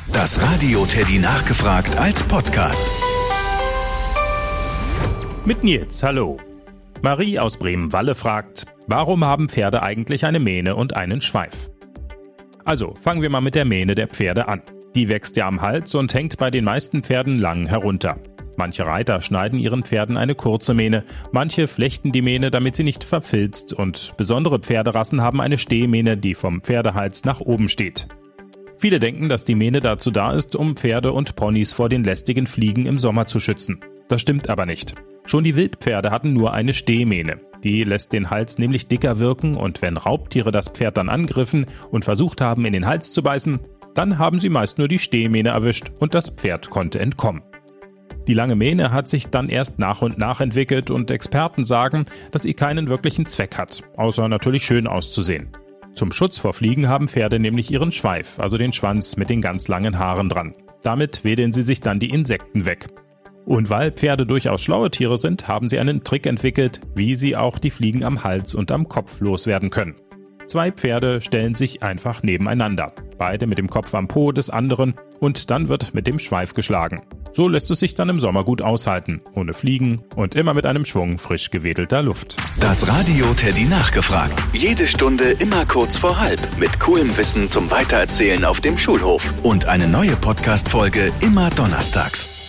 Das Radio Teddy nachgefragt als Podcast. Mit Nils, hallo. Marie aus Bremen-Walle fragt, warum haben Pferde eigentlich eine Mähne und einen Schweif? Also, fangen wir mal mit der Mähne der Pferde an. Die wächst ja am Hals und hängt bei den meisten Pferden lang herunter. Manche Reiter schneiden ihren Pferden eine kurze Mähne, manche flechten die Mähne, damit sie nicht verfilzt, und besondere Pferderassen haben eine Stehmähne, die vom Pferdehals nach oben steht. Viele denken, dass die Mähne dazu da ist, um Pferde und Ponys vor den lästigen Fliegen im Sommer zu schützen. Das stimmt aber nicht. Schon die Wildpferde hatten nur eine Stehmähne. Die lässt den Hals nämlich dicker wirken, und wenn Raubtiere das Pferd dann angriffen und versucht haben, in den Hals zu beißen, dann haben sie meist nur die Stehmähne erwischt und das Pferd konnte entkommen. Die lange Mähne hat sich dann erst nach und nach entwickelt und Experten sagen, dass sie keinen wirklichen Zweck hat, außer natürlich schön auszusehen. Zum Schutz vor Fliegen haben Pferde nämlich ihren Schweif, also den Schwanz mit den ganz langen Haaren dran. Damit wedeln sie sich dann die Insekten weg. Und weil Pferde durchaus schlaue Tiere sind, haben sie einen Trick entwickelt, wie sie auch die Fliegen am Hals und am Kopf loswerden können. 2 Pferde stellen sich einfach nebeneinander, beide mit dem Kopf am Po des anderen, und dann wird mit dem Schweif geschlagen. So lässt es sich dann im Sommer gut aushalten, ohne Fliegen und immer mit einem Schwung frisch gewedelter Luft. Das Radio Teddy nachgefragt. Jede Stunde immer kurz vor halb. Mit coolem Wissen zum Weitererzählen auf dem Schulhof. Und eine neue Podcast-Folge immer donnerstags.